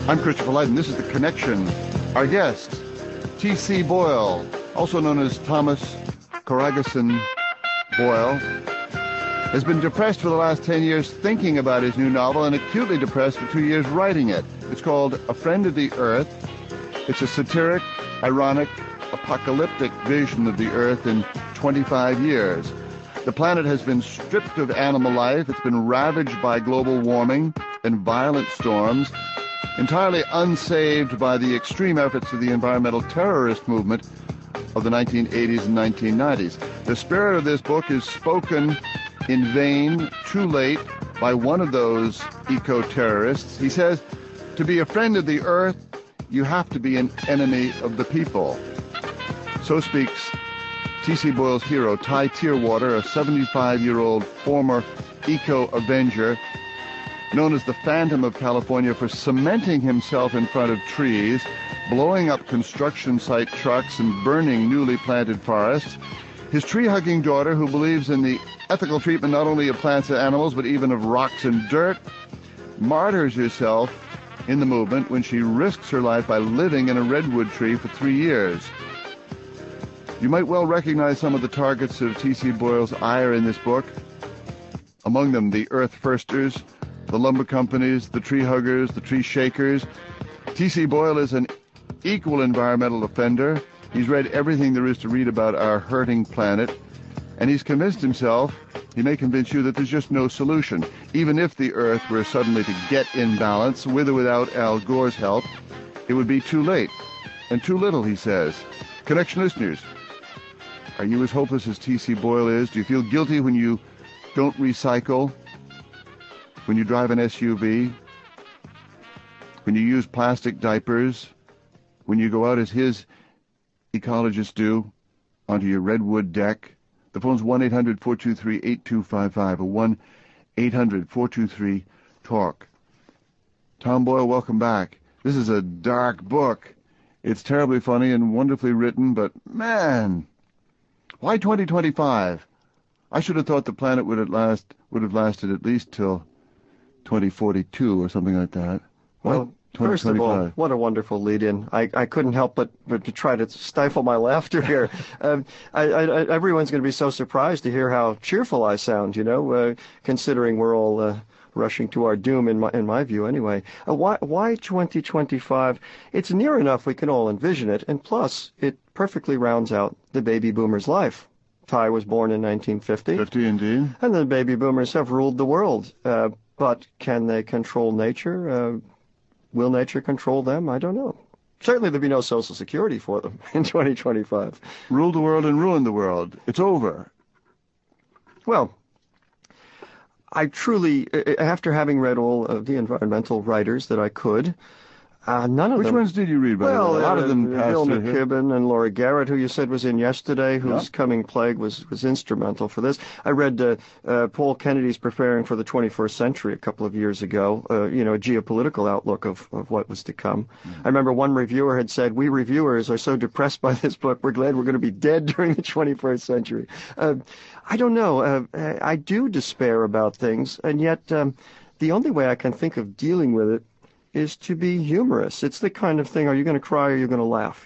I'm Christopher Light, and this is The Connection. Our guest, T.C. Boyle, also known as Thomas Corrigason Boyle, has been depressed for the last 10 years thinking about his new novel and acutely depressed for 2 years writing it. It's called A Friend of the Earth. It's a satiric, ironic, apocalyptic vision of the Earth in 25 years. The planet has been stripped of animal life. It's been ravaged by global warming and violent storms, entirely unsaved by the extreme efforts of the environmental terrorist movement of the 1980s and 1990s. The spirit of this book is spoken in vain, too late, by one of those eco-terrorists. He says, to be a friend of the Earth, you have to be an enemy of the people. So speaks T.C. Boyle's hero, Ty Tearwater, a 75-year-old former eco-avenger, known as the Phantom of California for cementing himself in front of trees, blowing up construction site trucks, and burning newly planted forests. His tree-hugging daughter, who believes in the ethical treatment not only of plants and animals, but even of rocks and dirt, martyrs herself in the movement when she risks her life by living in a redwood tree for 3 years. You might well recognize some of the targets of T.C. Boyle's ire in this book. Among them, the Earth Firsters, the lumber companies, the tree huggers, the tree shakers. T.C. Boyle is an equal environmental offender. He's read everything there is to read about our hurting planet, and he's convinced himself, he may convince you, that there's just no solution. Even if the Earth were suddenly to get in balance, with or without Al Gore's help, it would be too late, and too little, he says. Connection listeners, are you as hopeless as T.C. Boyle is? Do you feel guilty when you don't recycle? When you drive an SUV, when you use plastic diapers, when you go out as his ecologists do onto your redwood deck? The phone's 1-800-423-8255 or 1-800-423-TALK. Tom Boyle, welcome back. This is a dark book. It's terribly funny and wonderfully written, but man, why 2025? I should have thought the planet would have lasted at least till 2042 or something like that. Well, first of all, what a wonderful lead-in. I couldn't help but to try to stifle my laughter here. Everyone's going to be so surprised to hear how cheerful I sound, considering we're all rushing to our doom, in my view anyway. Why 2025? It's near enough we can all envision it, and plus, it perfectly rounds out the baby boomer's life. Ty was born in 1950. 50, indeed. And the baby boomers have ruled the world. But can they control nature? Will nature control them? I don't know. Certainly there'll be no Social Security for them in 2025. Rule the world and ruin the world. It's over. Well, I truly, after having read all of the environmental writers that I could, none of them... Which ones did you read? Well, a lot of them passed Bill through McKibben and Laurie Garrett, who you said was in yesterday, whose Coming Plague was instrumental for this. I read Paul Kennedy's Preparing for the 21st Century a couple of years ago, a geopolitical outlook of what was to come. I remember one reviewer had said, we reviewers are so depressed by this book, we're glad we're going to be dead during the 21st century. I don't know. I do despair about things, and yet the only way I can think of dealing with it is to be humorous. It's the kind of thing, are you going to cry or are you going to laugh,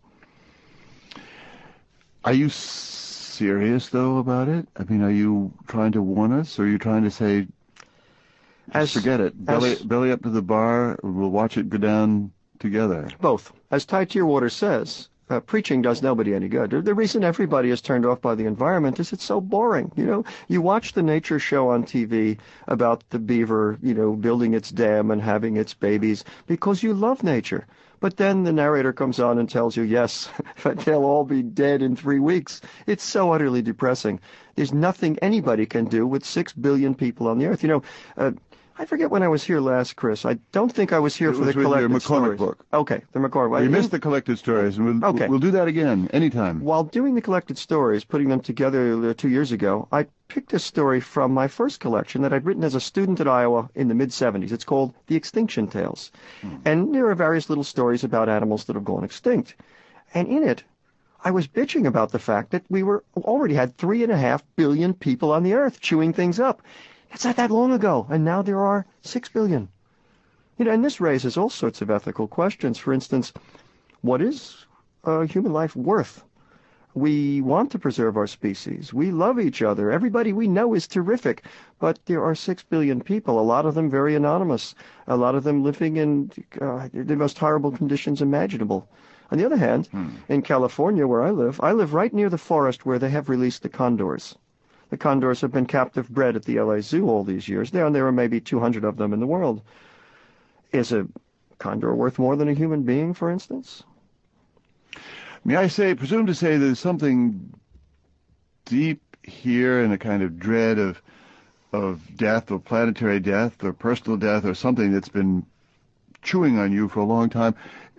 Are you serious, though, about it? I mean, are you trying to warn us, or are you trying to say, forget it, belly up to the bar, we'll watch it go down together? Both. As Ty Tearwater says, preaching does nobody any good. The reason everybody is turned off by the environment is it's so boring. You watch the nature show on TV about the beaver, building its dam and having its babies because you love nature. But then the narrator comes on and tells you, yes, they'll all be dead in 3 weeks. It's so utterly depressing. There's nothing anybody can do with 6 billion people on the earth. I forget when I was here last, Chris. I don't think I was here for the collected stories. Book. Okay, the McCormick. You missed the collected stories, and we'll do that again, anytime. While doing the collected stories, putting them together 2 years ago, I picked a story from my first collection that I'd written as a student at Iowa in the mid-'70s. It's called The Extinction Tales. And there are various little stories about animals that have gone extinct. And in it, I was bitching about the fact that we already had 3.5 billion people on the earth chewing things up. It's not that long ago, and now there are 6 billion. And this raises all sorts of ethical questions. For instance, what is human life worth? We want to preserve our species. We love each other. Everybody we know is terrific. But there are 6 billion people, a lot of them very anonymous, a lot of them living in the most horrible conditions imaginable. On the other hand, in California, where I live right near the forest where they have released the condors. The condors have been captive bred at the LA Zoo all these years. There are maybe 200 of them in the world. Is a condor worth more than a human being, for instance? May I presume to say there's something deep here in a kind of dread of death, or planetary death, or personal death, or something that's been chewing on you for a long time.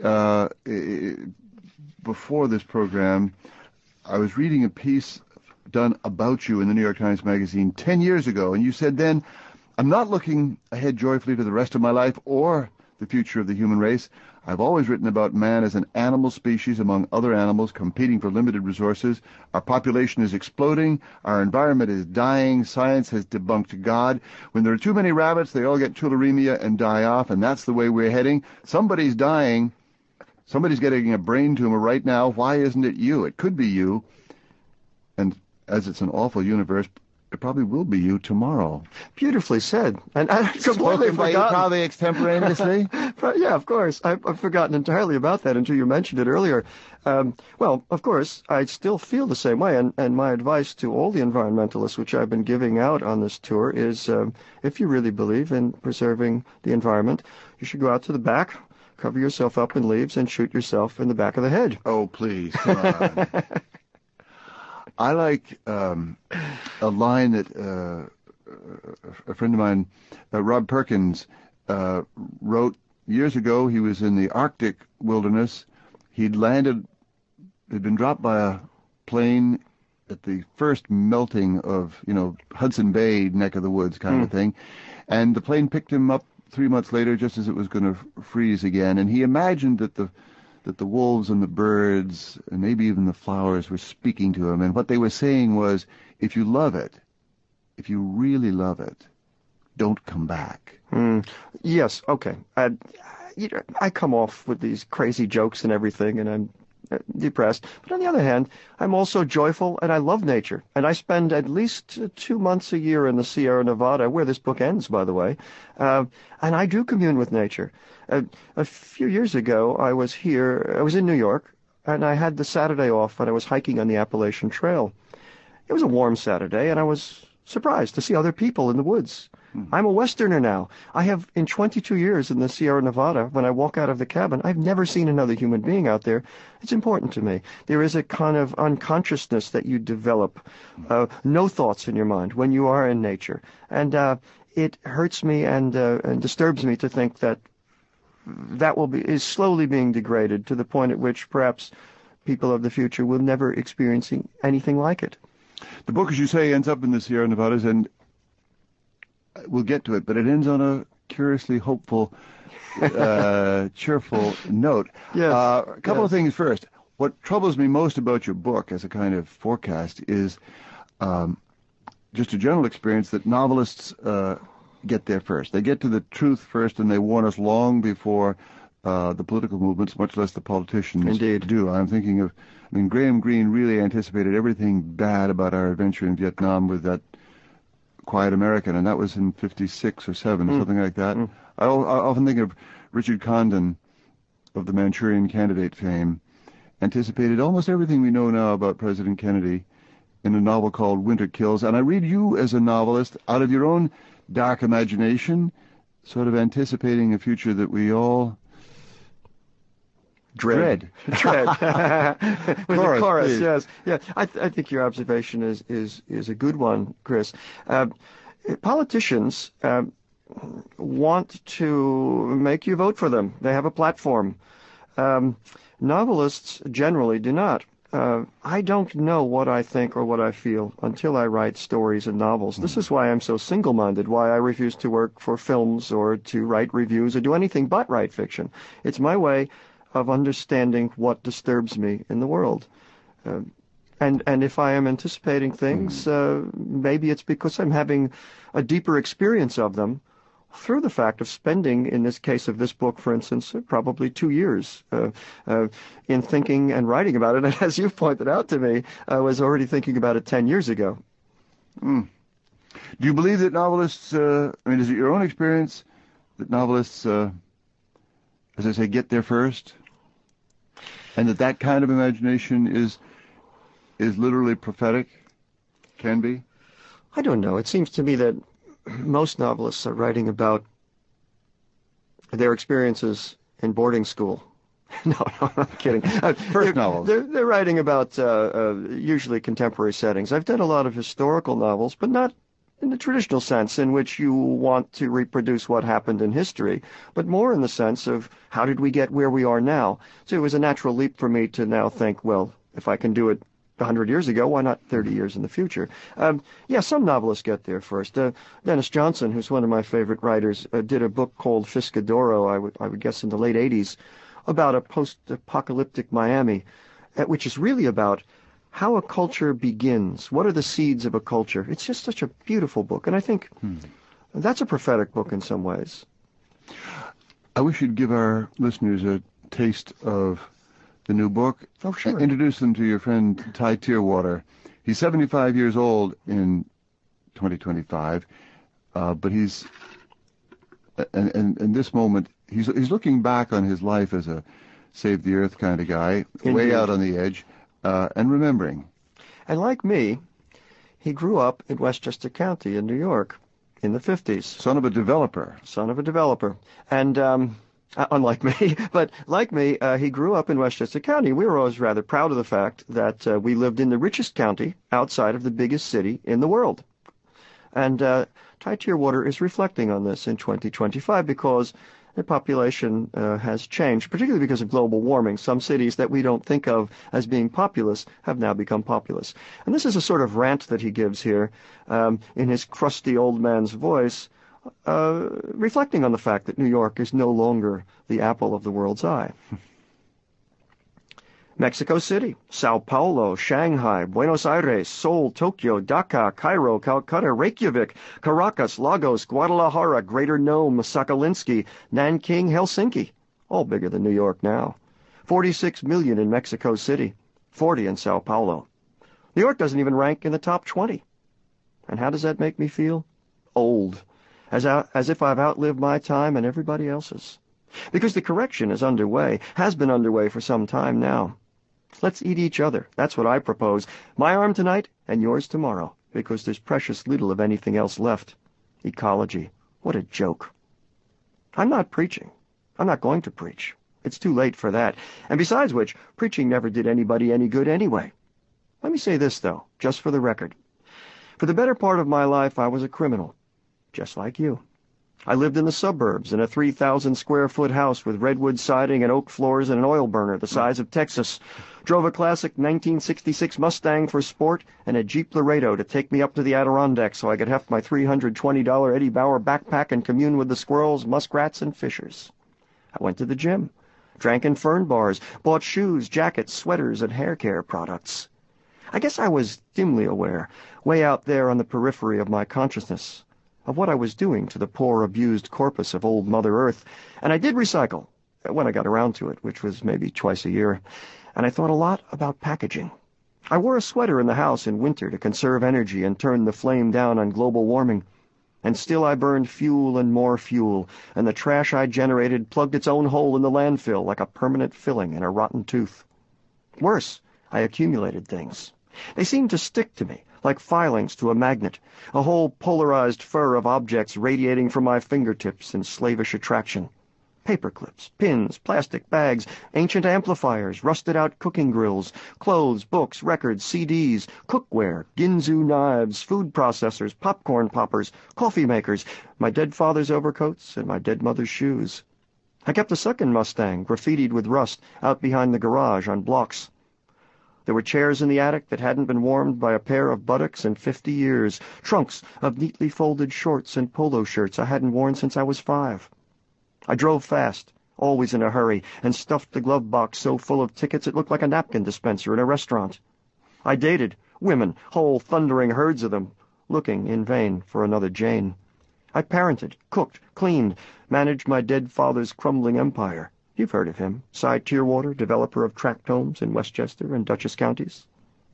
Before this program, I was reading a piece done about you in the New York Times Magazine 10 years ago, and you said then, "I'm not looking ahead joyfully to the rest of my life or the future of the human race. I've always written about man as an animal species among other animals competing for limited resources. Our population is exploding. Our environment is dying. Science has debunked God. When there are too many rabbits, they all get tularemia and die off, and that's the way we're heading. Somebody's dying. Somebody's getting a brain tumor right now. Why isn't it you? It could be you. And as it's an awful universe, it probably will be you tomorrow." Beautifully said. And I completely forgot. Probably extemporaneously? Yeah, of course. I've forgotten entirely about that until you mentioned it earlier. Well, of course, I still feel the same way. And my advice to all the environmentalists, which I've been giving out on this tour, is if you really believe in preserving the environment, you should go out to the back, cover yourself up in leaves, and shoot yourself in the back of the head. Oh, please, come on. I like a line that a friend of mine, Rob Perkins, wrote years ago. He was in the Arctic wilderness. Had been dropped by a plane at the first melting of, Hudson Bay neck of the woods kind of thing. And the plane picked him up 3 months later just as it was going to freeze again. And he imagined that the wolves and the birds and maybe even the flowers were speaking to him. And what they were saying was, if you love it, if you really love it, don't come back. Yes, okay. I come off with these crazy jokes and everything, and I'm depressed. But on the other hand, I'm also joyful, and I love nature. And I spend at least 2 months a year in the Sierra Nevada, where this book ends, by the way. And I do commune with nature. A few years ago, I was in New York, and I had the Saturday off, and I was hiking on the Appalachian Trail. It was a warm Saturday, and I was surprised to see other people in the woods. I'm a Westerner now. I have, in 22 years in the Sierra Nevada, when I walk out of the cabin, I've never seen another human being out there. It's important to me. There is a kind of unconsciousness that you develop, no thoughts in your mind when you are in nature. And it hurts me and disturbs me to think that is slowly being degraded to the point at which perhaps people of the future will never experience anything like it. The book, as you say, ends up in the Sierra Nevadas, and we'll get to it, but it ends on a curiously hopeful, cheerful note. Yes. A couple of things first. What troubles me most about your book as a kind of forecast is just a general experience that novelists get there first. They get to the truth first, and they warn us long before the political movements, much less the politicians, Indeed. do. I'm thinking of, Graham Greene really anticipated everything bad about our adventure in Vietnam with that Quiet American, and that was in 56 or 7, something like that. I often think of Richard Condon of the Manchurian Candidate fame, anticipated almost everything we know now about President Kennedy in a novel called Winter Kills. And I read you as a novelist out of your own dark imagination, sort of anticipating a future that we all dread. With the chorus, please. yes. Yeah, I think your observation is a good one, Chris. Politicians want to make you vote for them. They have a platform. Novelists generally do not. I don't know what I think or what I feel until I write stories and novels. This is why I'm so single-minded, why I refuse to work for films or to write reviews or do anything but write fiction. It's my way of understanding what disturbs me in the world. And if I am anticipating things, maybe it's because I'm having a deeper experience of them, through the fact of spending, in this case of this book, for instance, probably 2 years in thinking and writing about it. And as you pointed out to me, I was already thinking about it 10 years ago. Do you believe that novelists, is it your own experience that novelists, as I say, get there first? And that kind of imagination is literally prophetic? Can be? I don't know. It seems to me that most novelists are writing about their experiences in boarding school. No, I'm kidding. First novels. They're writing about usually contemporary settings. I've done a lot of historical novels, but not in the traditional sense in which you want to reproduce what happened in history, but more in the sense of how did we get where we are now. So it was a natural leap for me to now think, well, if I can do it 100 years ago, why not 30 years in the future? Some novelists get there first. Dennis Johnson, who's one of my favorite writers, did a book called Fiscadoro, I would guess in the late 80s, about a post-apocalyptic Miami, which is really about how a culture begins. What are the seeds of a culture? It's just such a beautiful book, and I think that's a prophetic book in some ways. I wish you'd give our listeners a taste of the new book. Oh, sure. Introduce them to your friend Ty Tierwater. He's 75 years old in 2025, but he's in this moment he's looking back on his life as a save the earth kind of guy, Indeed. Way out on the edge, and remembering. And like me, he grew up in Westchester County in New York in the 50s. Son of a developer. And unlike me, but like me, he grew up in Westchester County. We were always rather proud of the fact that we lived in the richest county outside of the biggest city in the world. And Ty Tierwater is reflecting on this in 2025 because the population has changed, particularly because of global warming. Some cities that we don't think of as being populous have now become populous. And this is a sort of rant that he gives here in his crusty old man's voice, reflecting on the fact that New York is no longer the apple of the world's eye. Mexico City, Sao Paulo, Shanghai, Buenos Aires, Seoul, Tokyo, Dhaka, Cairo, Calcutta, Reykjavik, Caracas, Lagos, Guadalajara, Greater Nome, Sakalinsky, Nanking, Helsinki, all bigger than New York now. 46 million in Mexico City, 40 in Sao Paulo. New York doesn't even rank in the top 20. And how does that make me feel? Old. As if I've outlived my time and everybody else's. Because the correction is underway, has been underway for some time now. Let's eat each other. That's what I propose. My arm tonight and yours tomorrow, because there's precious little of anything else left. Ecology. What a joke. I'm not preaching. I'm not going to preach. It's too late for that. And besides which, preaching never did anybody any good anyway. Let me say this, though, just for the record. For the better part of my life, I was a criminal, just like you. I lived in the suburbs in a 3,000-square-foot house with redwood siding and oak floors and an oil burner the size of Texas. Drove a classic 1966 Mustang for sport and a Jeep Laredo to take me up to the Adirondacks so I could heft my $320 Eddie Bauer backpack and commune with the squirrels, muskrats, and fishers. I went to the gym, drank in fern bars, bought shoes, jackets, sweaters, and hair care products. I guess I was dimly aware, way out there on the periphery of my consciousness, of what I was doing to the poor, abused corpus of old Mother Earth. And I did recycle, when I got around to it, which was maybe twice a year. And I thought a lot about packaging. I wore a sweater in the house in winter to conserve energy and turn the flame down on global warming. And still I burned fuel and more fuel, and the trash I generated plugged its own hole in the landfill like a permanent filling in a rotten tooth. Worse, I accumulated things. They seemed to stick to me, like filings to a magnet, a whole polarized fur of objects radiating from my fingertips in slavish attraction. Paper clips, pins, plastic bags, ancient amplifiers, rusted-out cooking grills, clothes, books, records, CDs, cookware, Ginzu knives, food processors, popcorn poppers, coffee makers, my dead father's overcoats, and my dead mother's shoes. I kept a second Mustang, graffitied with rust, out behind the garage on blocks. There were chairs in the attic that hadn't been warmed by a pair of buttocks in 50 years, trunks of neatly folded shorts and polo shirts I hadn't worn since I was 5. I drove fast, always in a hurry, and stuffed the glove box so full of tickets it looked like a napkin dispenser in a restaurant. I dated women, whole thundering herds of them, looking in vain for another Jane. I parented, cooked, cleaned, managed my dead father's crumbling empire. You've heard of him. Cy Tearwater, developer of tract homes in Westchester and Dutchess counties.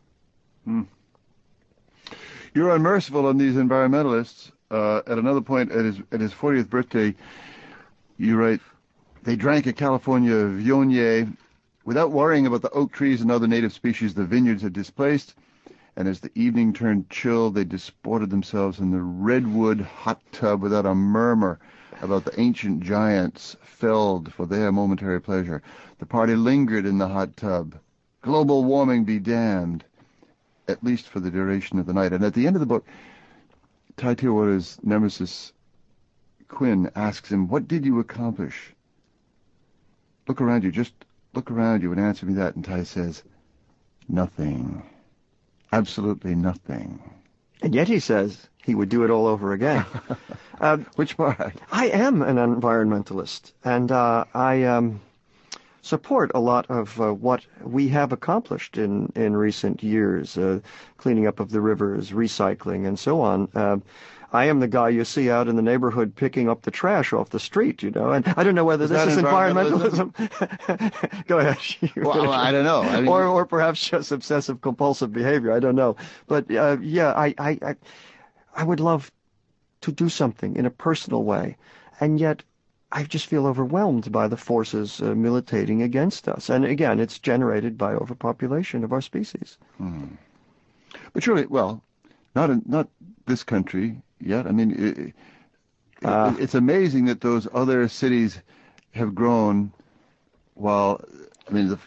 You're unmerciful on these environmentalists. At another point, at his 40th birthday, you write, they drank a California Viognier without worrying about the oak trees and other native species the vineyards had displaced, and as the evening turned chill, they disported themselves in the redwood hot tub without a murmur about the ancient giants felled for their momentary pleasure. The party lingered in the hot tub. Global warming be damned, at least for the duration of the night. And at the end of the book, Ty Tearwater's nemesis, Quinn, asks him, what did you accomplish? Look around you, just look around you and answer me that. And Ty says, nothing. Absolutely nothing. And yet he says he would do it all over again. Which part? I am an environmentalist, and I support a lot of what we have accomplished in recent years, cleaning up of the rivers, recycling, and so on. I am the guy you see out in the neighborhood picking up the trash off the street, and I don't know whether this is environmentalism. Go ahead. Well, I don't know. I mean, or perhaps just obsessive compulsive behavior. I don't know. But I would love to do something in a personal way, and yet I just feel overwhelmed by the forces militating against us. And again, it's generated by overpopulation of our species. But surely, well, not this country yet. I mean, it's amazing that those other cities have grown while, I mean,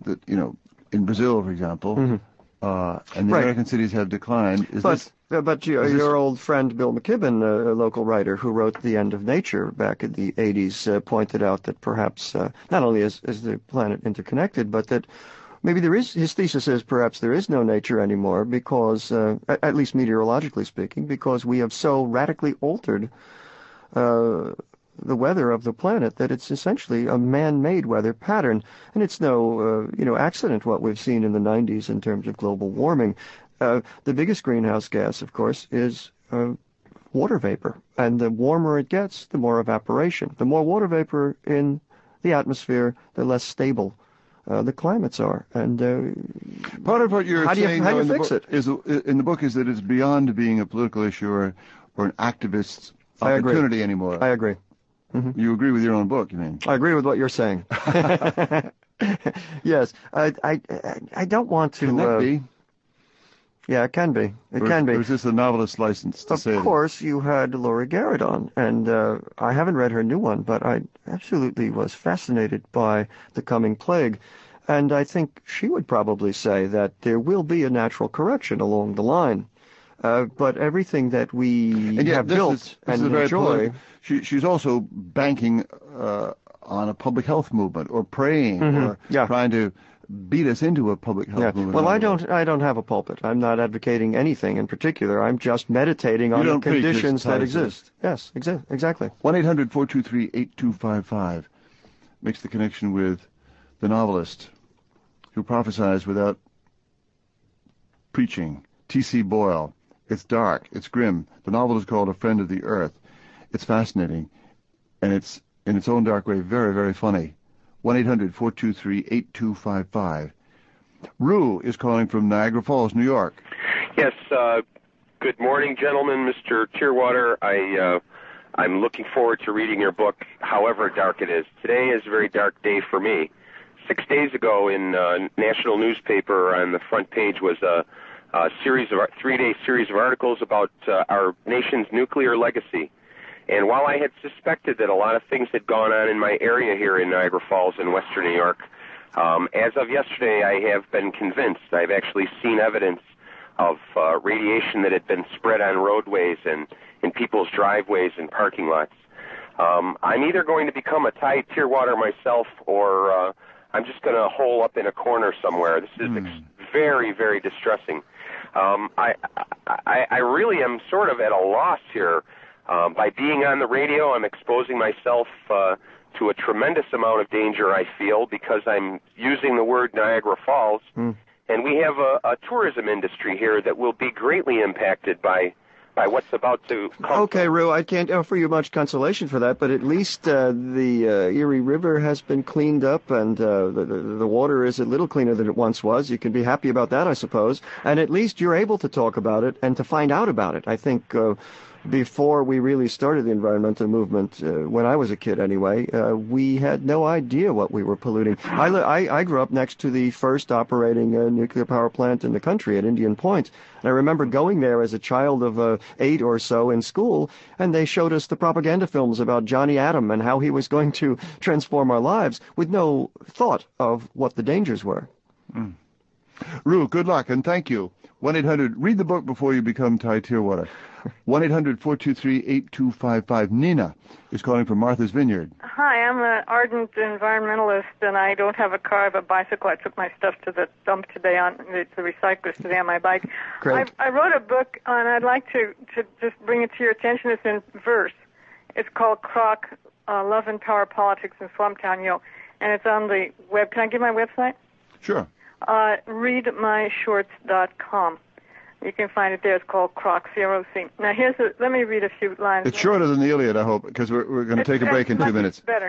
in Brazil, for example, and the American cities have declined. But your old friend Bill McKibben, a local writer who wrote The End of Nature back in the 80s, pointed out that perhaps not only is the planet interconnected, but that maybe his thesis is perhaps there is no nature anymore because, at least meteorologically speaking, because we have so radically altered the weather of the planet that it's essentially a man-made weather pattern. And it's no, accident what we've seen in the 90s in terms of global warming. The biggest greenhouse gas, of course, is water vapor. And the warmer it gets, the more evaporation. The more water vapor in the atmosphere, the less stable the climates are. And part of what you're saying how do you fix it? In the book is that it's beyond being a political issue or an activist's opportunity anymore. I agree. Mm-hmm. You agree with your own book, you mean? I agree with what you're saying. Yes. I don't want to... Can that be? Yeah, it can be. It can be. Or is this a novelist's license to say that? Of course, you had Laurie Garrett on, and I haven't read her new one, but I absolutely was fascinated by The Coming Plague, and I think she would probably say that there will be a natural correction along the line. But everything that we have built and enjoy... She's also banking on a public health movement or praying or trying to beat us into a public health movement. Well, I don't have a pulpit. I'm not advocating anything in particular. I'm just meditating on the conditions that exist. Yes, exactly. 1-800-423-8255 makes the connection with the novelist who prophesies without preaching, T.C. Boyle. It's dark. It's grim. The novel is called A Friend of the Earth. It's fascinating, and it's, in its own dark way, very, very funny. 1-800-423-8255. Rue is calling from Niagara Falls, New York. Yes, good morning, gentlemen. Mr. Tearwater, I'm looking forward to reading your book, however dark it is. Today is a very dark day for me. 6 days ago in a national newspaper on the front page was a three-day series of articles about our nation's nuclear legacy. And while I had suspected that a lot of things had gone on in my area here in Niagara Falls in western New York, as of yesterday I have been convinced. I've actually seen evidence of radiation that had been spread on roadways and in people's driveways and parking lots. I'm either going to become a Ty Tearwater myself or I'm just going to hole up in a corner somewhere. This is very, very distressing. I really am sort of at a loss here. By being on the radio, I'm exposing myself to a tremendous amount of danger, I feel, because I'm using the word Niagara Falls. And we have a tourism industry here that will be greatly impacted by by what's about to come. Okay, Rue, I can't offer you much consolation for that, but at least the Erie River has been cleaned up, and the water is a little cleaner than it once was. You can be happy about that, I suppose. And at least you're able to talk about it and to find out about it. I think before we really started the environmental movement, when I was a kid anyway, we had no idea what we were polluting. I grew up next to the first operating nuclear power plant in the country at Indian Point. And I remember going there as a child of 8 or so in school, and they showed us the propaganda films about Johnny Atom and how he was going to transform our lives with no thought of what the dangers were. Rue, good luck, and thank you. 1-800, read the book before you become Ty Tearwater. 1-800-423-8255. Nina is calling from Martha's Vineyard. Hi, I'm an ardent environmentalist, and I don't have a car. I have a bicycle. I took my stuff to the dump today the recyclers today on my bike. Great. I wrote a book, and I'd like to just bring it to your attention. It's in verse. It's called Croc, Love and Power Politics in Swamptown, and it's on the web. Can I give my website? Sure. Readmyshorts.com. You can find it there. It's called Croc, C-R-O-C. Now, let me read a few lines. It's shorter than the Iliad, I hope, because we're going to take a break in 2 minutes. Better.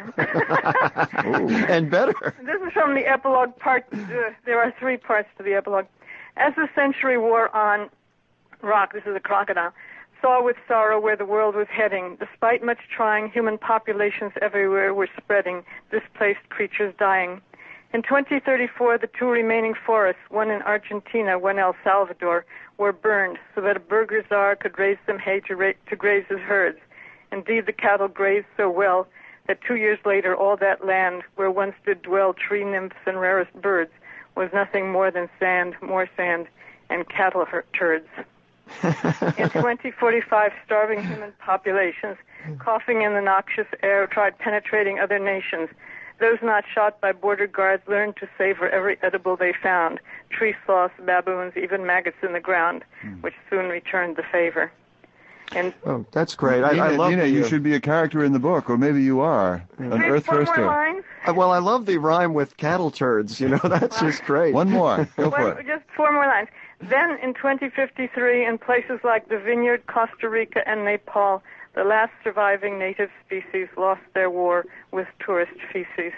And better. This is from the epilogue part. There are 3 parts to the epilogue. As the century wore on, Rock, this is a crocodile, saw with sorrow where the world was heading. Despite much trying, human populations everywhere were spreading, displaced creatures dying. In 2034, the 2 remaining forests, one in Argentina, one El Salvador, were burned so that a burger czar could raise some hay to graze his herds. Indeed, the cattle grazed so well that 2 years later, all that land where once did dwell tree nymphs and rarest birds was nothing more than sand, more sand, and cattle turds. In 2045, starving human populations, coughing in the noxious air, tried penetrating other nations. Those not shot by border guards learned to savor every edible they found, tree sloths, baboons, even maggots in the ground, which soon returned the favor. And that's great. I love Nina, you should be a character in the book, or maybe you are. An Earth Firster. Lines? Well, I love the rhyme with cattle turds. That's just great. One more. Go for it. Just 4 more lines. Then, in 2053, in places like the Vineyard, Costa Rica, and Nepal, the last surviving native species lost their war with tourist feces.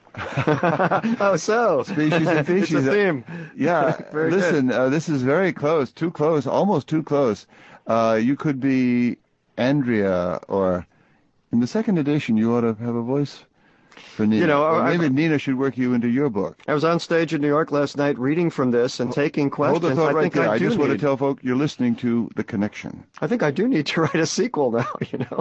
Oh, so. Species and feces. It's a theme. Yeah. Listen, this is very close. Too close. Almost too close. You could be Andrea, or in the second edition, you ought to have a voice for Nina. Or maybe Nina should work you into your book. I was on stage in New York last night reading from this and taking questions. Hold the thought right there. I just want to tell folk you're listening to The Connection. I think I do need to write a sequel now,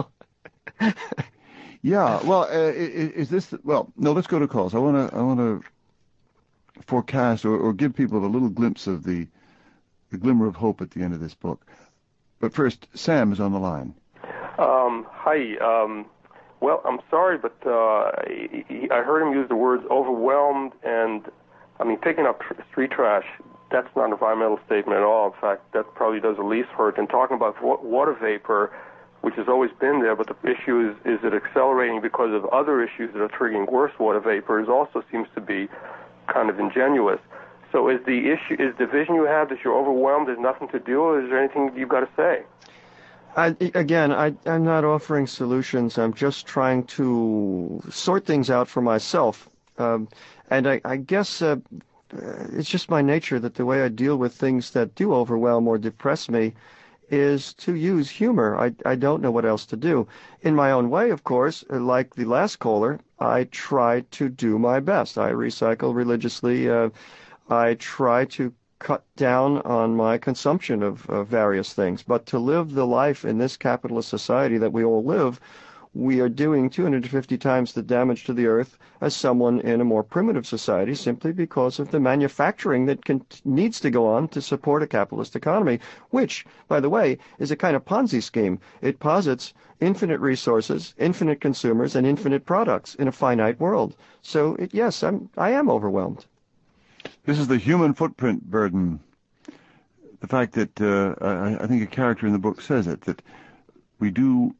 Yeah. Well, is this? Well, no. Let's go to calls. I want to forecast or give people a little glimpse of the glimmer of hope at the end of this book. But first, Sam is on the line. Hi. Well, I'm sorry, but I heard him use the words overwhelmed, and picking up street trash, that's not an environmental statement at all. In fact, that probably does the least hurt. And talking about water vapor, which has always been there, but the issue is it accelerating because of other issues that are triggering worse water vapor, also seems to be kind of ingenuous. So is the vision you have that you're overwhelmed, there's nothing to do, or is there anything you've got to say? I'm not offering solutions. I'm just trying to sort things out for myself. And I guess it's just my nature that the way I deal with things that do overwhelm or depress me is to use humor. I don't know what else to do. In my own way, of course, like the last caller, I try to do my best. I recycle religiously. I try to cut down on my consumption of various things. But to live the life in this capitalist society that we all live, we are doing 250 times the damage to the earth as someone in a more primitive society simply because of the manufacturing that needs to go on to support a capitalist economy, which, by the way, is a kind of Ponzi scheme. It posits infinite resources, infinite consumers, and infinite products in a finite world. So, yes, I am overwhelmed. This is the human footprint burden. The fact that I think a character in the book says it, that we do,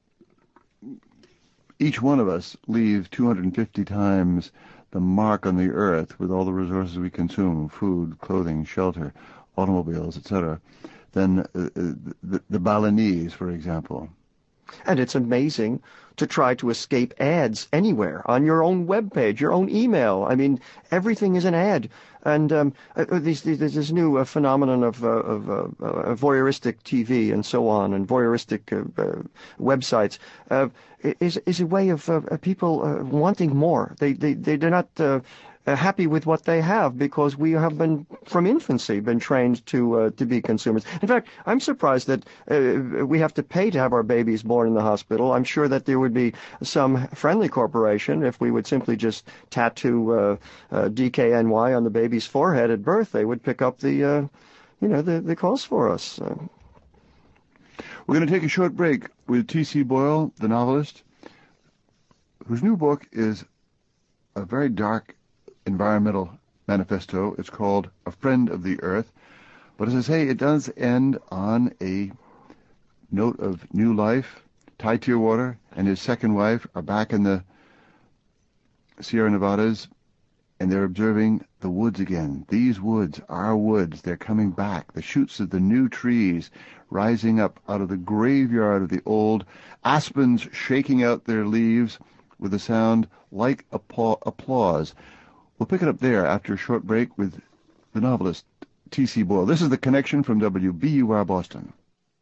each one of us, leave 250 times the mark on the earth with all the resources we consume, food, clothing, shelter, automobiles, etc. than the Balinese, for example. And it's amazing to try to escape ads anywhere, on your own web page, your own email. I mean, everything is an ad. And there's this new phenomenon of voyeuristic TV and so on, and voyeuristic websites, is a way of people wanting more. They're not happy with what they have, because we have been, from infancy, been trained to be consumers. In fact, I'm surprised that we have to pay to have our babies born in the hospital. I'm sure that there would be some friendly corporation, if we would simply just tattoo DKNY on the baby's forehead at birth, they would pick up the cost for us. We're going to take a short break with T.C. Boyle, the novelist, whose new book is a very dark environmental manifesto. It's called A Friend of the Earth. But as I say, it does end on a note of new life. Ty Tierwater and his second wife are back in the Sierra Nevadas, and they're observing the woods again. These woods, our woods, they're coming back. The shoots of the new trees rising up out of the graveyard of the old, aspens shaking out their leaves with a sound like applause. We'll pick it up there after a short break with the novelist T.C. Boyle. This is The Connection from WBUR Boston.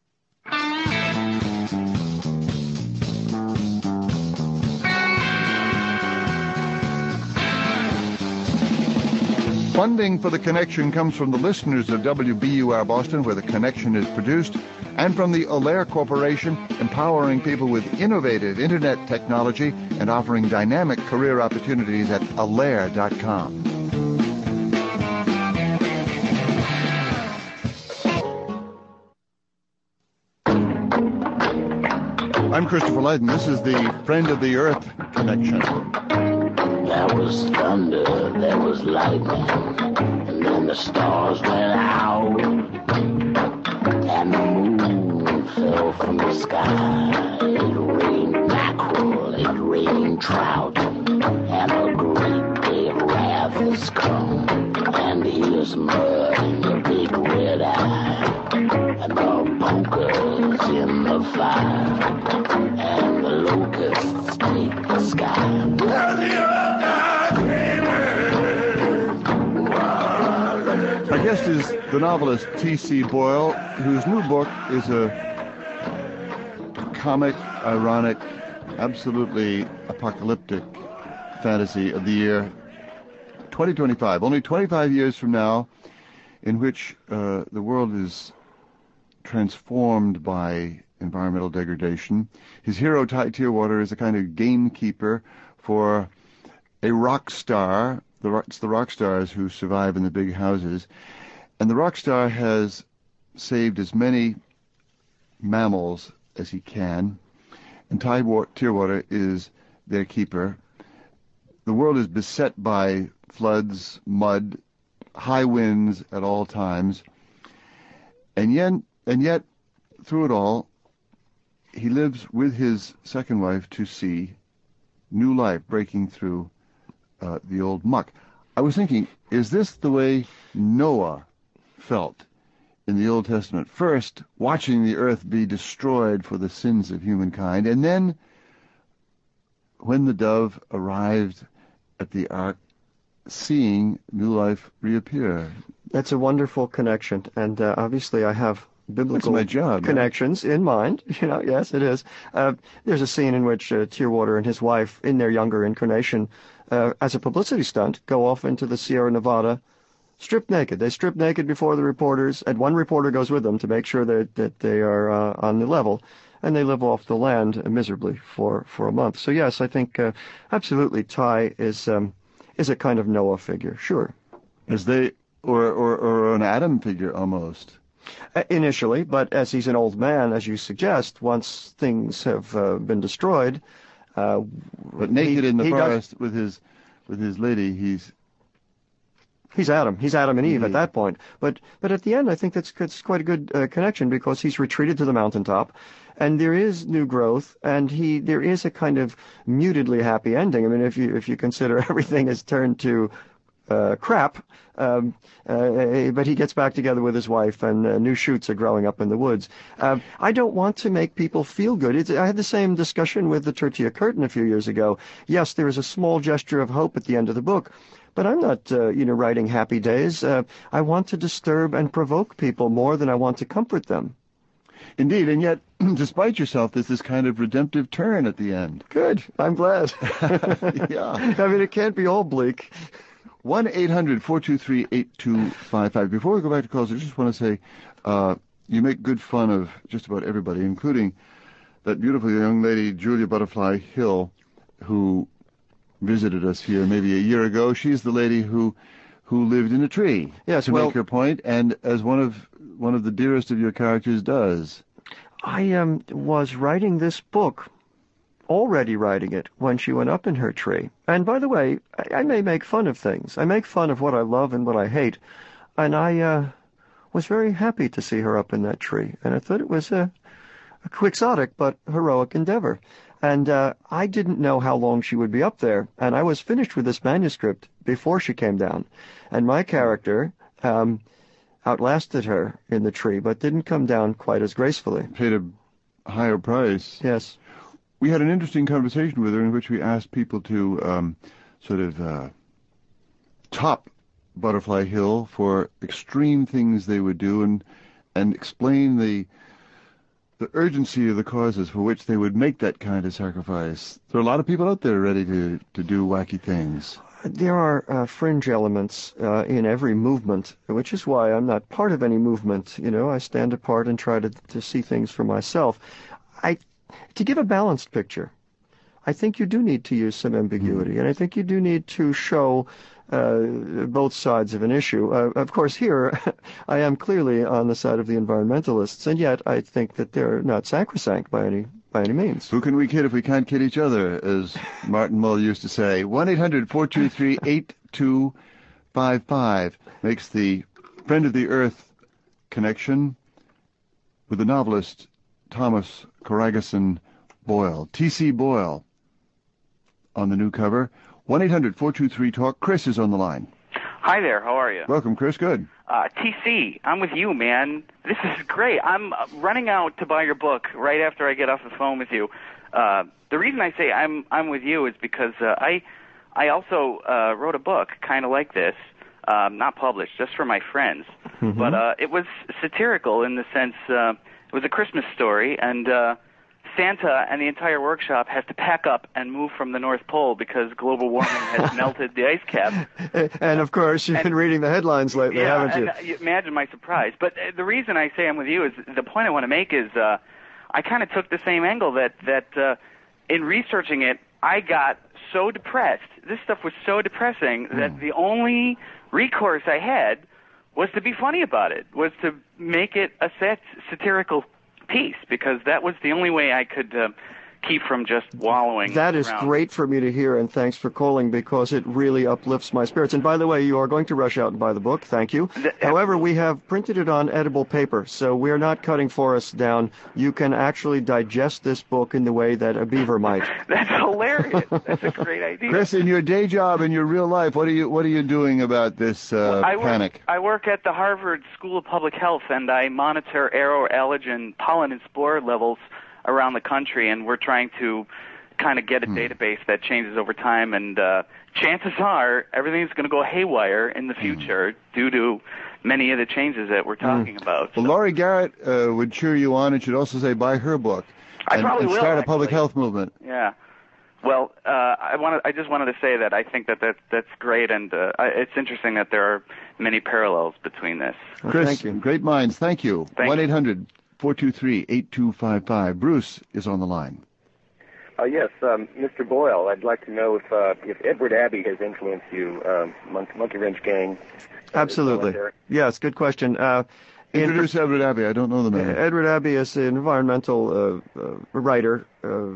Funding for The Connection comes from the listeners of WBUR Boston, where The Connection is produced, and from the Alair Corporation, empowering people with innovative Internet technology and offering dynamic career opportunities at alair.com. I'm Christopher Lydon. This is the Friend of the Earth Connection. There was thunder, there was lightning, and then the stars went out, and the moon fell from the sky. It rained mackerel, it rained trout, and a great day of wrath has come. And here's mud in the big red eye, and the poker's in the fire, and the locusts take the sky. Our guest is the novelist T.C. Boyle, whose new book is a comic, ironic, absolutely apocalyptic fantasy of the year 2025, only 25 years from now, in which the world is transformed by environmental degradation. His hero, Ty Tierwater, is a kind of gamekeeper for a rock star. It's the rock stars who survive in the big houses. And the rock star has saved as many mammals as he can. And Ty Tierwater is their keeper. The world is beset by floods, mud, high winds at all times. And yet, through it all, he lives with his second wife to see new life breaking through the old muck. I was thinking, is this the way Noah felt in the Old Testament? First, watching the earth be destroyed for the sins of humankind, and then, when the dove arrived at the ark, seeing new life reappear. That's a wonderful connection, and obviously I have biblical my job, connections in mind. Yes, it is. There's a scene in which Tierwater and his wife, in their younger incarnation, as a publicity stunt, go off into the Sierra Nevada, stripped naked. They strip naked before the reporters, and one reporter goes with them to make sure that they are on the level, and they live off the land miserably for a month. So yes, I think absolutely Ty is a kind of Noah figure, sure. As they, or an Adam figure almost. Initially, but as he's an old man, as you suggest, once things have been destroyed. But naked in the forest with his lady, he's Adam. He's Adam and Eve at that point. But at the end, I think that's quite a good connection, because he's retreated to the mountaintop, and there is new growth, and there is a kind of mutedly happy ending. I mean, if you consider everything has turned to crap, but he gets back together with his wife, and new shoots are growing up in the woods. I don't want to make people feel good. I had the same discussion with the Tortilla Curtain a few years ago. Yes, there is a small gesture of hope at the end of the book, but I'm not, writing happy days. I want to disturb and provoke people more than I want to comfort them. Indeed, and yet, despite yourself, there's this kind of redemptive turn at the end. Good. I'm glad. Yeah. I mean, it can't be all bleak. 1-800-423-8255. Before we go back to calls, I just want to say you make good fun of just about everybody, including that beautiful young lady, Julia Butterfly Hill, who visited us here maybe a year ago. She's the lady who lived in a tree. Yes, to make her point, and as one of the dearest of your characters does. I was writing this book, already writing it, when she went up in her tree. And by the way, I may make fun of things. I make fun of what I love and what I hate. And I was very happy to see her up in that tree. And I thought it was a quixotic but heroic endeavor. And I didn't know how long she would be up there. And I was finished with this manuscript before she came down. And my character outlasted her in the tree, but didn't come down quite as gracefully. Paid a higher price. Yes. We had an interesting conversation with her in which we asked people to top Butterfly Hill for extreme things they would do and explain the urgency of the causes for which they would make that kind of sacrifice. There are a lot of people out there ready to do wacky things. There are fringe elements in every movement, which is why I'm not part of any movement. I stand apart and try to see things for myself. To give a balanced picture, I think you do need to use some ambiguity, and I think you do need to show both sides of an issue. Of course, here I am clearly on the side of the environmentalists, and yet I think that they're not sacrosanct by any means. Who can we kid if we can't kid each other, as Martin Mull used to say? 1-800-423-8255 makes the Friend of the Earth connection with the novelist Thomas Corageson Boyle. T.C. Boyle on the new cover. 1-800-423-TALK. Chris is on the line. Hi there, how are you? Welcome, Chris. Good. TC, I'm with you, man. This is great. I'm running out to buy your book right after I get off the phone with you. The reason I say I'm with you is because I also wrote a book kind of like this, not published, just for my friends. Mm-hmm. But it was satirical in the sense it was a Christmas story, and Santa and the entire workshop has to pack up and move from the North Pole because global warming has melted the ice cap. And, of course, you've been reading the headlines lately, haven't you? And imagine my surprise. But the reason I say I'm with you is the point I want to make is I kind of took the same angle that in researching it, I got so depressed. This stuff was so depressing that the only recourse I had was to be funny about it, was to make it a satirical piece, because that was the only way I could keep from just wallowing. That is around. Great for me to hear, and thanks for calling, because it really uplifts my spirits. And by the way, you are going to rush out and buy the book. Thank you. However, we have printed it on edible paper, so we're not cutting forests down. You can actually digest this book in the way that a beaver might. That's hilarious. That's a great idea. Chris, in your day job, in your real life, what are you doing about this panic? I work at the Harvard School of Public Health, and I monitor aeroallergen pollen and spore levels around the country, and we're trying to kind of get a database that changes over time, and chances are everything's going to go haywire in the future due to many of the changes that we're talking about. Well, Laurie Garrett would cheer you on, and should also say buy her book and start a public health movement. Yeah. Well, I just wanted to say that I think that's great, and it's interesting that there are many parallels between this. Well, Chris, thank you. Great minds. Thank you. 1-800-423-8255. Bruce is on the line. Yes, Mr. Boyle, I'd like to know if Edward Abbey has influenced you, Monkey Wrench Gang. Absolutely. Yes, good question. Introduce Edward Abbey. I don't know the man. Edward Abbey is an environmental writer,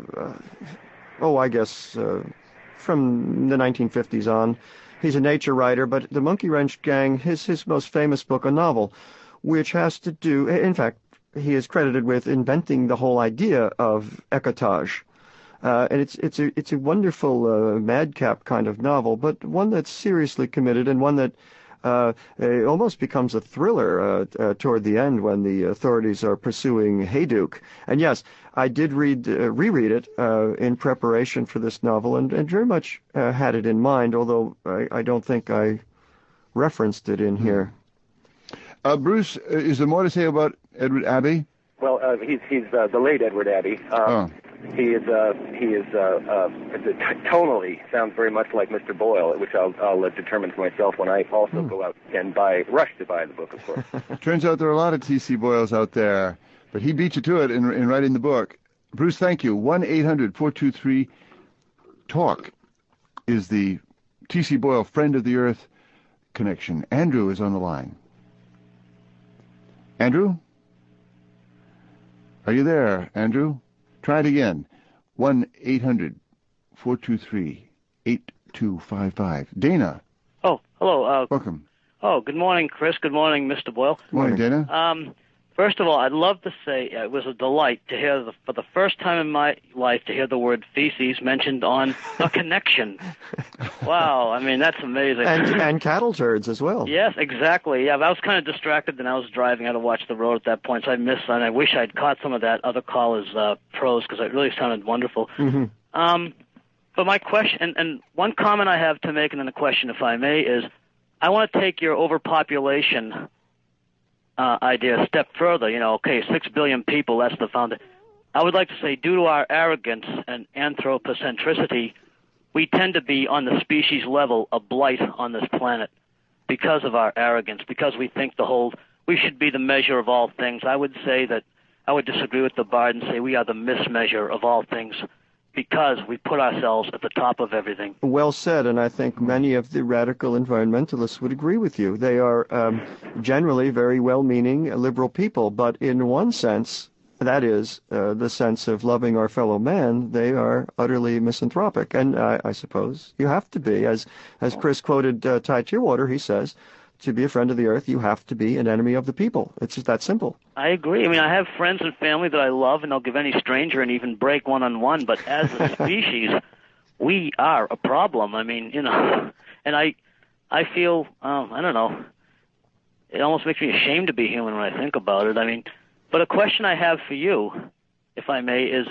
I guess from the 1950s on. He's a nature writer, but the Monkey Wrench Gang, his most famous book, a novel, which has to do, in fact, he is credited with inventing the whole idea of ecotage. And it's a wonderful madcap kind of novel, but one that's seriously committed and one that it almost becomes a thriller toward the end when the authorities are pursuing Hayduke. And yes, I did reread it in preparation for this novel, and very much had it in mind, although I don't think I referenced it in here. Bruce, is there more to say about Edward Abbey? Well, he's the late Edward Abbey. He is tonally sounds very much like Mr. Boyle, which I'll determine for myself when I also go out and rush to buy the book, of course. Turns out there are a lot of T.C. Boyles out there, but he beat you to it in writing the book. Bruce, thank you. 1-800-423-TALK is the T.C. Boyle Friend of the Earth connection. Andrew is on the line. Andrew? Are you there, Andrew? Try it again. 1-800-423-8255. Dana. Oh, hello. Welcome. Oh, good morning, Chris. Good morning, Mr. Boyle. Good morning, Dana. First of all, I'd love to say it was a delight to hear, for the first time in my life, to hear the word feces mentioned on A Connection. Wow, I mean, that's amazing. And cattle turds as well. Yes, exactly. Yeah, I was kind of distracted, and I was driving. I had to watch the road at that point, so I missed, and I wish I'd caught some of that other caller's prose, because it really sounded wonderful. Mm-hmm. But my question, and one comment I have to make, and then a question, if I may, is I want to take your overpopulation idea a step further. 6 billion people, that's the founder. I would like to say, due to our arrogance and anthropocentricity, we tend to be, on the species level, a blight on this planet because of our arrogance, because we think we should be the measure of all things. I would say that I would disagree with the Bard and say we are the mismeasure of all things, because we put ourselves at the top of everything. Well said, and I think many of the radical environmentalists would agree with you. They are generally very well-meaning liberal people, but in one sense, that is, the sense of loving our fellow man, they are utterly misanthropic. And I suppose you have to be. As Chris quoted Ty Tearwater, he says, to be a friend of the earth, you have to be an enemy of the people. It's just that simple. I agree. I mean, I have friends and family that I love, and I'll give any stranger and even break one-on-one, but as a species, we are a problem. I mean, and I feel, I don't know, it almost makes me ashamed to be human when I think about it. I mean, but a question I have for you, if I may, is,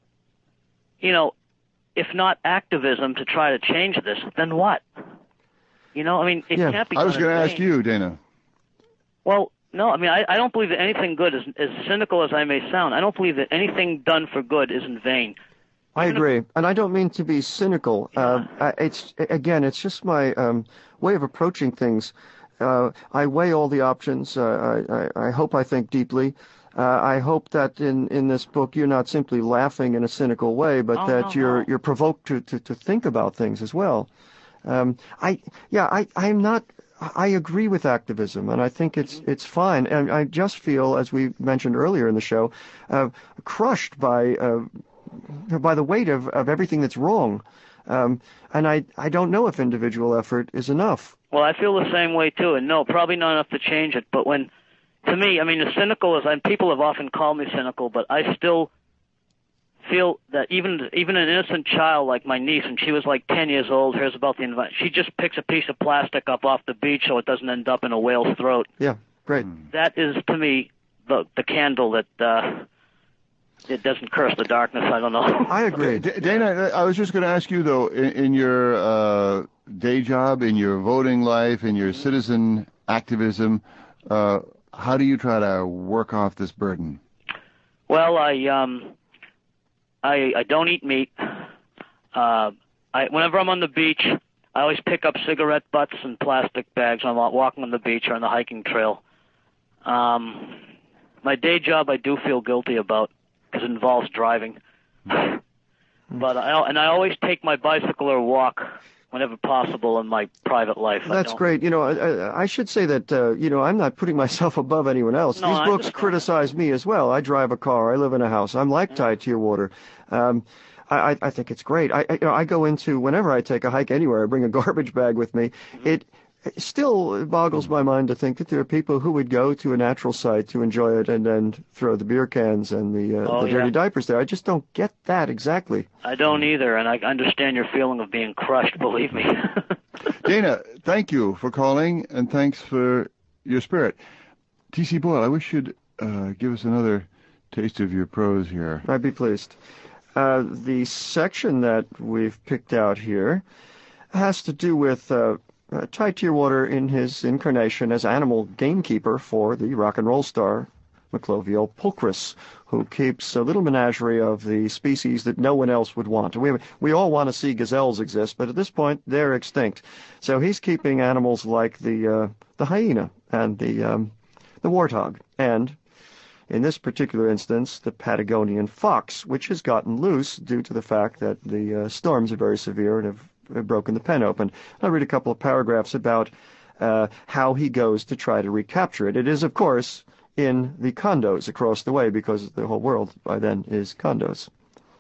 if not activism to try to change this, then what? It can't be. I was going to ask you, Dana. Well, no, I mean, I don't believe that anything good, as cynical as I may sound, I don't believe that anything done for good is in vain. I agree, and I don't mean to be cynical. Yeah. It's just my way of approaching things. I weigh all the options. I hope I think deeply. I hope that in this book you're not simply laughing in a cynical way, but you're provoked to think about things as well. I agree with activism, and I think it's fine. And I just feel, as we mentioned earlier in the show, crushed by the weight of everything that's wrong. And I don't know if individual effort is enough. Well, I feel the same way too, and no, probably not enough to change it. But to me, I mean, as cynical as people have often called me cynical, but I still feel that even an innocent child like my niece, and she was like 10 years old, hears about the environment, she just picks a piece of plastic up off the beach so it doesn't end up in a whale's throat. Yeah, great. That is, to me, the candle that it doesn't curse the darkness. I don't know. I agree. Dana, I was just going to ask you, though, in your day job, in your voting life, in your citizen activism, how do you try to work off this burden? Well, I don't eat meat. Whenever I'm on the beach, I always pick up cigarette butts and plastic bags when I'm walking on the beach or on the hiking trail. My day job I do feel guilty about because it involves driving. But I always take my bicycle or walk whenever possible in my private life. That's great. I should say that, I'm not putting myself above anyone else. No, These books criticize me as well. I drive a car. I live in a house. I'm like Ty Tearwater. I think it's great. I go into, whenever I take a hike anywhere, I bring a garbage bag with me. Still, it boggles my mind to think that there are people who would go to a natural site to enjoy it and then throw the beer cans and the dirty diapers there. I just don't get that exactly. I don't either, and I understand your feeling of being crushed, believe me. Dana, thank you for calling, and thanks for your spirit. T.C. Boyle, I wish you'd give us another taste of your prose here. I'd be pleased. The section that we've picked out here has to do with Ty Tierwater in his incarnation as animal gamekeeper for the rock and roll star Maclovio Pulchris, who keeps a little menagerie of the species that no one else would want. We all want to see gazelles exist, but at this point they're extinct. So he's keeping animals like the hyena and the warthog, and in this particular instance, the Patagonian fox, which has gotten loose due to the fact that the storms are very severe and have broken the pen open. I'll read a couple of paragraphs about how he goes to try to recapture it. It is, of course, in the condos across the way, because the whole world by then is condos.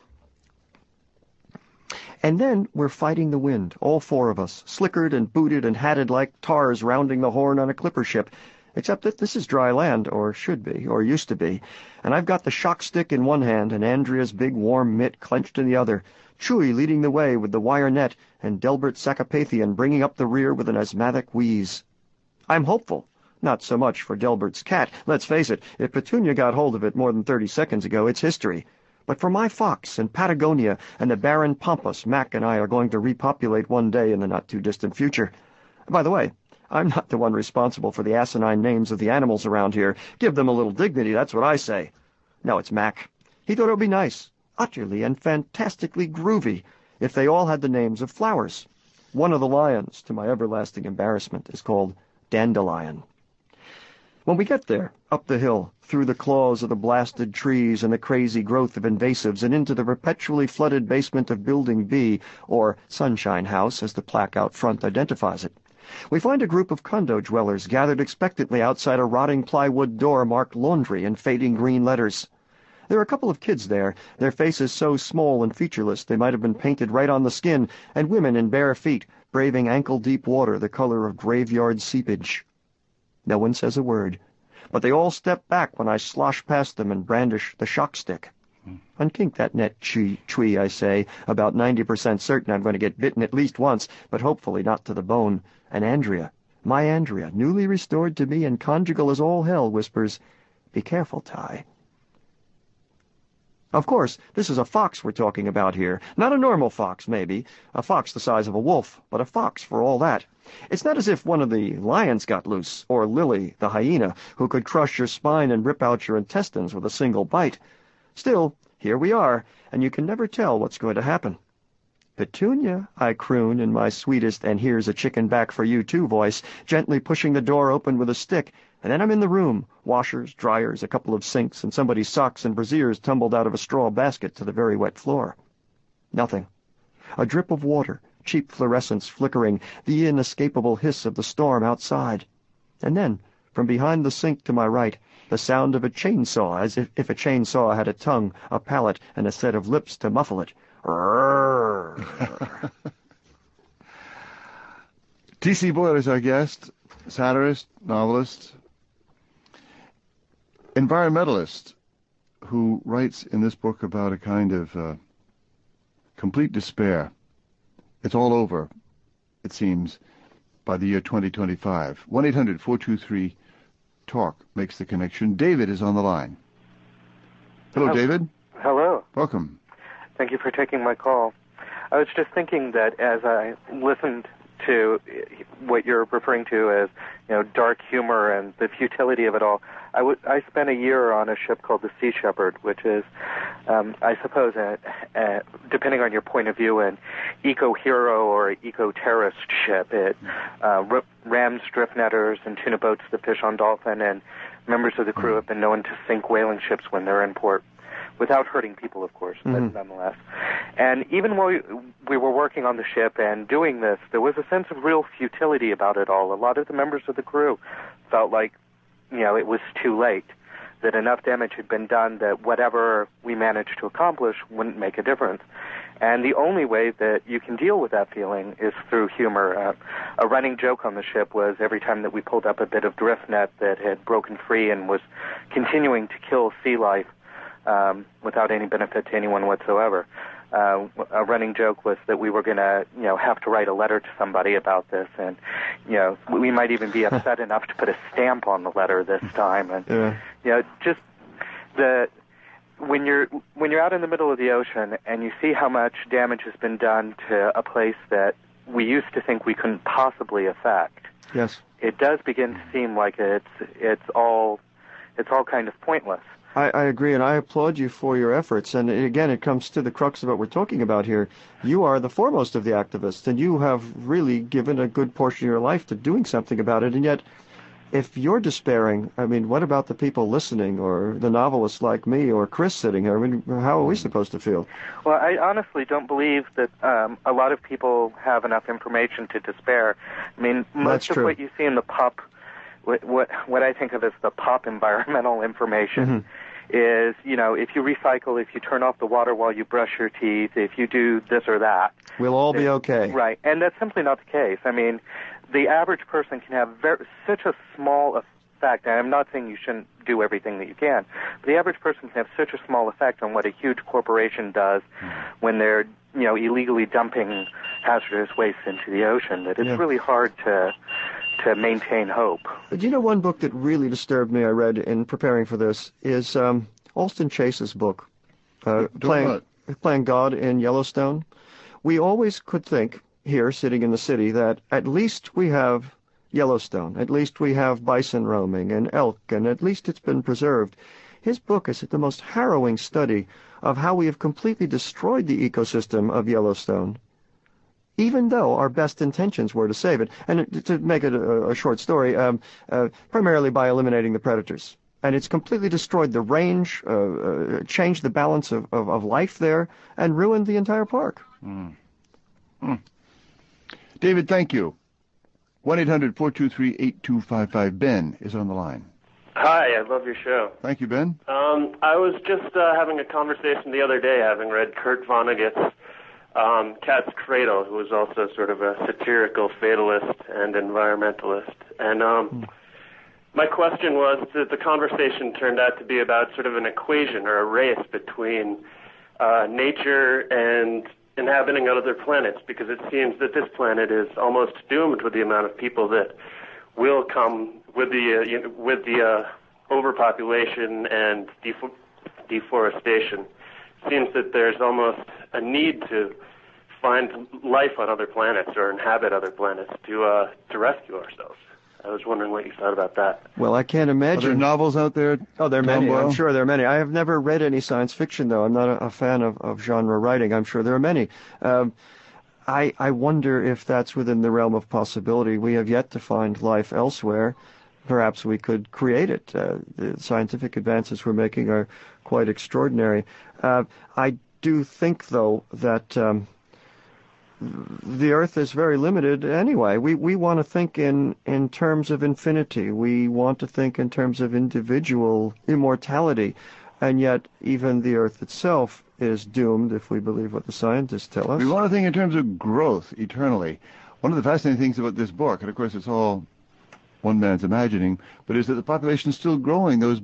And then we're fighting the wind, all four of us, slickered and booted and hatted like tars rounding the horn on a clipper ship, except that this is dry land, or should be, or used to be, and I've got the shock stick in one hand and Andrea's big warm mitt clenched in the other, Chewie leading the way with the wire net, and Delbert Sacapathian bringing up the rear with an asthmatic wheeze. I'm hopeful. Not so much for Delbert's cat. Let's face it, if Petunia got hold of it more than 30 seconds ago, it's history. But for my fox and Patagonia and the barren pampas Mac and I are going to repopulate one day in the not-too-distant future. By the way, I'm not the one responsible for the asinine names of the animals around here. Give them a little dignity, that's what I say. No, it's Mac. He thought it would be nice, utterly and fantastically groovy, if they all had the names of flowers. One of the lions, to my everlasting embarrassment, is called Dandelion. When we get there, up the hill, through the claws of the blasted trees and the crazy growth of invasives, and into the perpetually flooded basement of Building B, or Sunshine House, as the plaque out front identifies it, we find a group of condo dwellers gathered expectantly outside a rotting plywood door marked laundry in fading green letters. There are a couple of kids there, their faces so small and featureless they might have been painted right on the skin, and women in bare feet, braving ankle-deep water the color of graveyard seepage. No one says a word, but they all step back when I slosh past them and brandish the shock stick. Unkink that net, Chewie, I say, about 90% certain I'm going to get bitten at least once, but hopefully not to the bone. And Andrea, my Andrea, newly restored to me and conjugal as all hell, whispers, "Be careful, Ty." Of course, this is a fox we're talking about here. Not a normal fox, maybe. A fox the size of a wolf, but a fox for all that. It's not as if one of the lions got loose, or Lily, the hyena, who could crush your spine and rip out your intestines with a single bite. Still, here we are, and you can never tell what's going to happen. "Petunia," I croon in my sweetest "and here's a chicken back for you too" voice, gently pushing the door open with a stick, and then I'm in the room, washers, dryers, a couple of sinks, and somebody's socks and brassieres tumbled out of a straw basket to the very wet floor. Nothing. A drip of water, cheap fluorescence flickering, the inescapable hiss of the storm outside. And then, from behind the sink to my right, the sound of a chainsaw, as if a chainsaw had a tongue, a palate, and a set of lips to muffle it. T.C. Boyle is our guest, satirist, novelist, environmentalist, who writes in this book about a kind of complete despair. It's all over, it seems, by the year 2025. 1-800-423-TALK makes the connection. David is on the line. Hello, David. Hello. Welcome. Thank you for taking my call. I was just thinking that as I listened to what you're referring to as, dark humor and the futility of it all, I spent a year on a ship called the Sea Shepherd, which is, I suppose, depending on your point of view, an eco-hero or eco-terrorist ship. It rams drift netters and tuna boats that fish on dolphin, and members of the crew have been known to sink whaling ships when they're in port, without hurting people, of course, but nonetheless. And even while we were working on the ship and doing this, there was a sense of real futility about it all. A lot of the members of the crew felt like, it was too late, that enough damage had been done that whatever we managed to accomplish wouldn't make a difference. And the only way that you can deal with that feeling is through humor. A running joke on the ship was every time that we pulled up a bit of drift net that had broken free and was continuing to kill sea life without any benefit to anyone whatsoever. A running joke was that we were going to, have to write a letter to somebody about this, and we might even be upset enough to put a stamp on the letter this time. And just when you're out in the middle of the ocean and you see how much damage has been done to a place that we used to think we couldn't possibly affect, yes, it does begin to seem like it's all kind of pointless. I agree, and I applaud you for your efforts. And again, it comes to the crux of what we're talking about here. You are the foremost of the activists, and you have really given a good portion of your life to doing something about it. And yet, if you're despairing, I mean, what about the people listening, or the novelists like me, or Chris sitting here? I mean, how are we supposed to feel? Well, I honestly don't believe that a lot of people have enough information to despair. I mean, most of what you see in the pop, what I think of as the pop environmental information is, if you recycle, if you turn off the water while you brush your teeth, if you do this or that, we'll all be okay. Right, and that's simply not the case. I mean, the average person can have such a small effect, and I'm not saying you shouldn't do everything that you can, but the average person can have such a small effect on what a huge corporation does when they're, illegally dumping hazardous waste into the ocean, that it's really hard to maintain hope. But one book that really disturbed me, I read in preparing for this, is Alston Chase's book, Playing God in Yellowstone. We always could think, here, sitting in the city, that at least we have Yellowstone, at least we have bison roaming and elk, and at least it's been preserved. His book is the most harrowing study of how we have completely destroyed the ecosystem of Yellowstone, even though our best intentions were to save it. And to make it a short story, primarily by eliminating the predators. And it's completely destroyed the range, changed the balance of life there, and ruined the entire park. David, thank you. 1-800-423-8255. Ben is on the line. Hi, I love your show. Thank you, Ben. I was just having a conversation the other day, having read Kurt Vonnegut's Cat's Cradle, who was also sort of a satirical fatalist and environmentalist. And my question was that the conversation turned out to be about sort of an equation or a race between nature and inhabiting other planets, because it seems that this planet is almost doomed with the amount of people that will come with the overpopulation and deforestation. It seems that there's almost a need to find life on other planets or inhabit other planets to rescue ourselves. I was wondering what you thought about that. Well, I can't imagine. Are there novels out there? Oh, there are many. I'm sure there are many. I have never read any science fiction, though. I'm not a fan of genre writing. I'm sure there are many. I wonder if that's within the realm of possibility. We have yet to find life elsewhere. Perhaps we could create it. The scientific advances we're making are quite extraordinary. I do think, though, that the Earth is very limited anyway. We want to think in terms of infinity. We want to think in terms of individual immortality. And yet, even the Earth itself is doomed, if we believe what the scientists tell us. We want to think in terms of growth eternally. One of the fascinating things about this book, and of course it's all one man's imagining, but is that the population is still growing. Those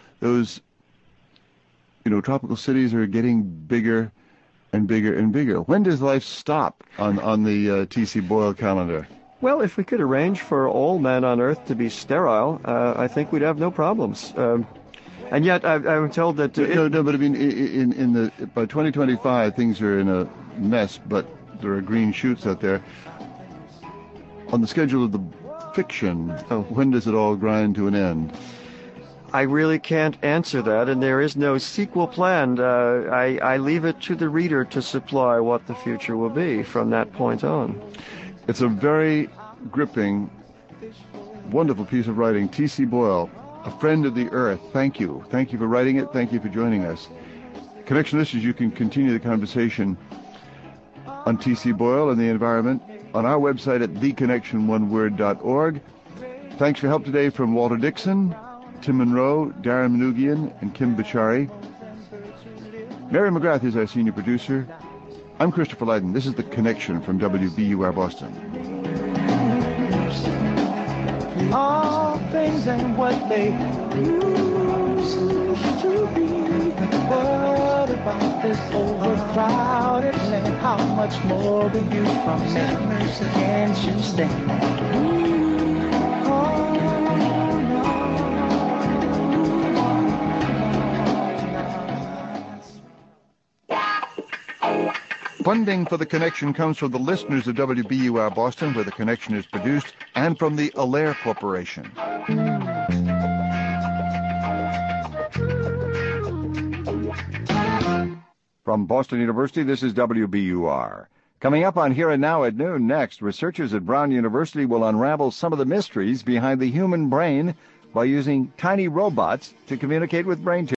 tropical cities are getting bigger and bigger and bigger. When does life stop on the T.C. Boyle calendar? Well, if we could arrange for all men on Earth to be sterile, I think we'd have no problems. And yet, I'm told that... No, but I mean, by 2025, things are in a mess, but there are green shoots out there. On the schedule of the fiction, when does it all grind to an end? I really can't answer that, and there is no sequel planned. I leave it to the reader to supply what the future will be from that point on. It's a very gripping, wonderful piece of writing. T.C. Boyle, a friend of the Earth. Thank you. Thank you for writing it. Thank you for joining us. Connection listeners, you can continue the conversation on T.C. Boyle and the environment on our website at theconnectiononeword.org. Thanks for help today from Walter Dixon, Tim Monroe, Darren Manoogian, and Kim Bachari. Mary McGrath is our senior producer. I'm Christopher Lydon. This is The Connection from WBUR Boston. All things ain't what they used to be. What about this overcrowded land? How much more will you from me? Can't you stand? Funding for The Connection comes from the listeners of WBUR Boston, where The Connection is produced, and from the Allaire Corporation. From Boston University, this is WBUR. Coming up on Here and Now at noon next, researchers at Brown University will unravel some of the mysteries behind the human brain by using tiny robots to communicate with brain tissue.